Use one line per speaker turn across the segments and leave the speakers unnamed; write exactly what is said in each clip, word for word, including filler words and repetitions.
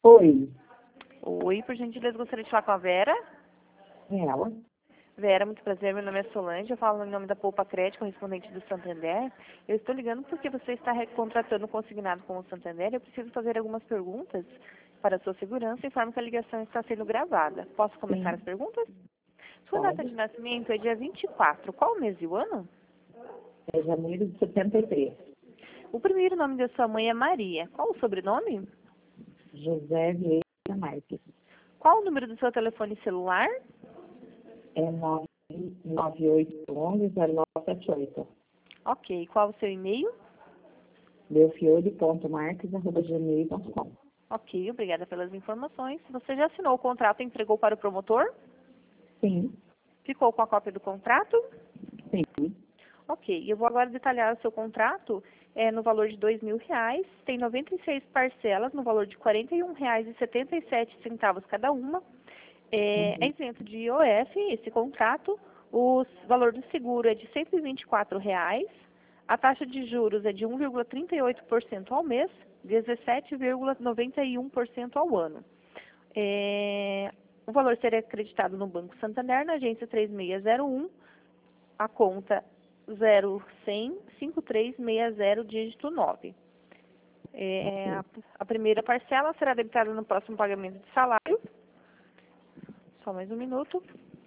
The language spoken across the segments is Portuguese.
Oi,
Oi, por gentileza, gostaria de falar com a Vera.
é ela.
Vera, muito prazer, meu nome é Solange, eu falo em nome da Poupa Crédito, correspondente do Santander. Eu estou ligando porque você está contratando consignado com o Santander. Eu preciso fazer algumas perguntas para a sua segurança e informo que a ligação está sendo gravada. Posso começar
Sim,
as perguntas? Sua data de
pode.
nascimento é dia vinte e quatro. Qual o mês e o ano?
É janeiro de setenta e três.
O primeiro nome da sua mãe é Maria. Qual o sobrenome?
José Vieira Marques.
Qual o número do seu telefone celular?
É nove oito um um zero nove sete oito.
Ok. Qual o seu e-mail?
Belfiore ponto marques arroba gmail ponto com.
Ok, obrigada pelas informações. Você já assinou o contrato e entregou para o promotor?
Sim,
Ficou com a cópia do contrato?
sim.
Ok, eu vou agora detalhar o seu contrato é, no valor de dois mil reais. Tem noventa e seis parcelas no valor de quarenta e um reais e setenta e sete centavos cada uma. É, é
Uhum.
isento de I O F esse contrato. O valor do seguro é de cento e vinte e quatro reais. A taxa de juros é de um vírgula trinta e oito por cento ao mês, dezessete vírgula noventa e um por cento ao ano. É, o valor será acreditado no Banco Santander, na agência três seis zero um, a conta zero cem cinco três seis zero, dígito nove. É, a, a primeira parcela será debitada no próximo pagamento de salário. Só mais um minuto.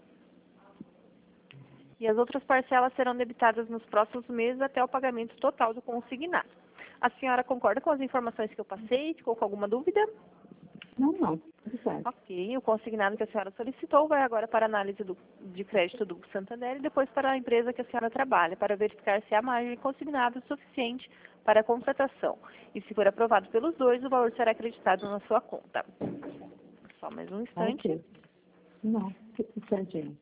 E as outras parcelas serão debitadas nos próximos meses até o pagamento total do consignado. A senhora concorda com as informações que eu passei? Ficou com alguma dúvida?
Não, não. Tudo certo.
Ok, o consignado que a senhora solicitou vai agora para a análise do, de crédito do Santander e depois para a empresa que a senhora trabalha, para verificar se há margem consignada suficiente para a contratação. E se for aprovado pelos dois, o valor será acreditado na sua conta. Só mais um instante.
Ok. Não, tudo certinho.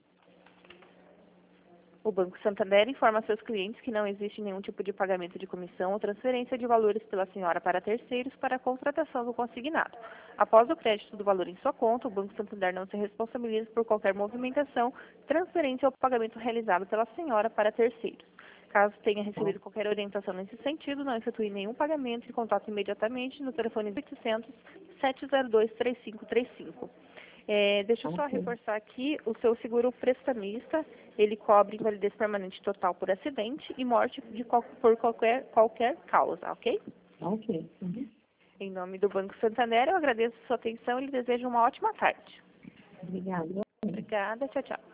O Banco Santander informa a seus clientes que não existe nenhum tipo de pagamento de comissão ou transferência de valores pela senhora para terceiros para a contratação do consignado. Após o crédito do valor em sua conta, o Banco Santander não se responsabiliza por qualquer movimentação, transferência ou pagamento realizado pela senhora para terceiros. Caso tenha recebido qualquer orientação nesse sentido, não efetue nenhum pagamento e contate imediatamente no telefone oitocentos, sete zero dois, três cinco três cinco. É, deixa eu só
Ok.
reforçar aqui, o seu seguro prestamista, ele cobre invalidez permanente total por acidente e morte de qual, por qualquer, qualquer causa, ok?
Ok. Uhum.
Em nome do Banco Santander, eu agradeço a sua atenção e lhe desejo uma ótima tarde.
Obrigada.
Obrigada, tchau, tchau.